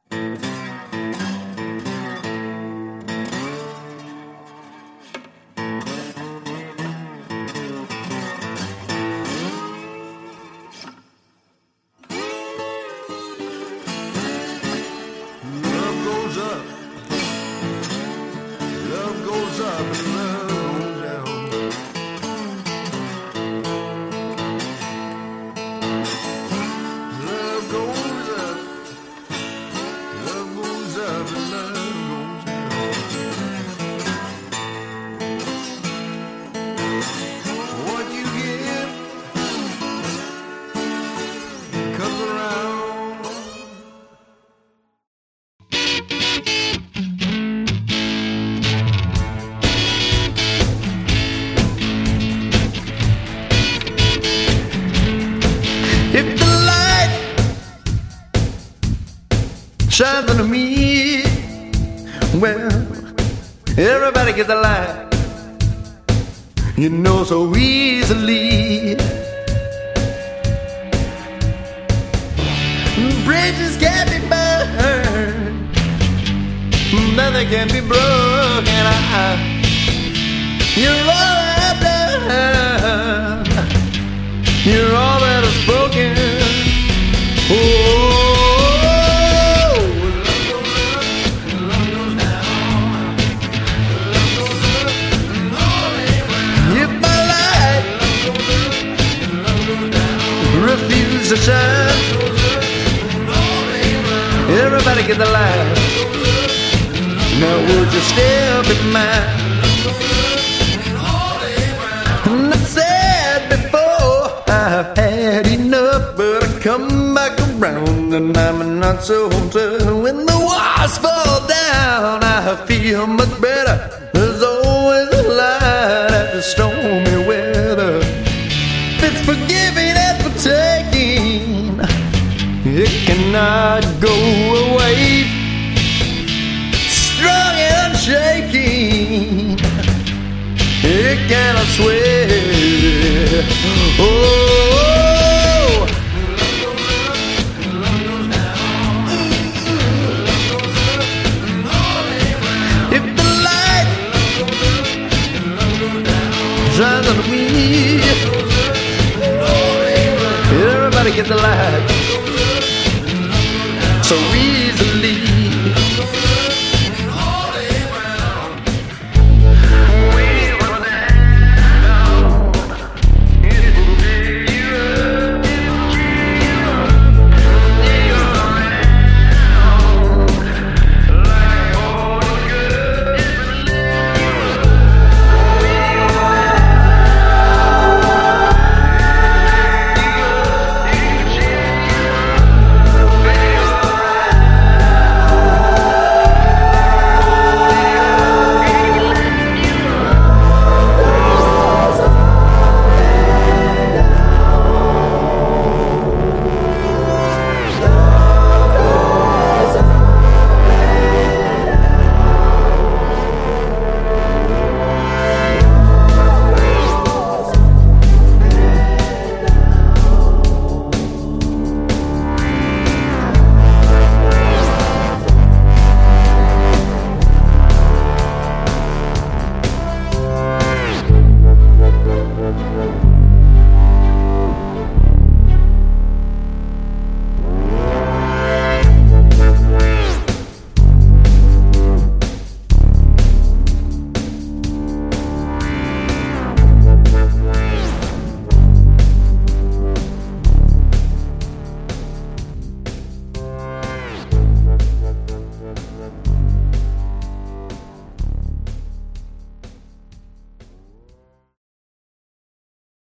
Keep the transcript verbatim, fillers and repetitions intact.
Shines on me. Well, everybody gets a light, you know, so easily. Bridges can't be burned, nothing can be broken. I, you're all I've done, you're all that I've spoken. Oh, refuse to shine. Everybody get the light. Now would you step in mine? And I said before, I've had enough, but I come back around and I'm not so tough. When the walls fall down, I feel much better. There's always a light after stormy weather. It's forgiving and for taking, it cannot go away. Strong and unshaking, it cannot sway. Oh, if the light shines on me, everybody get the light. So we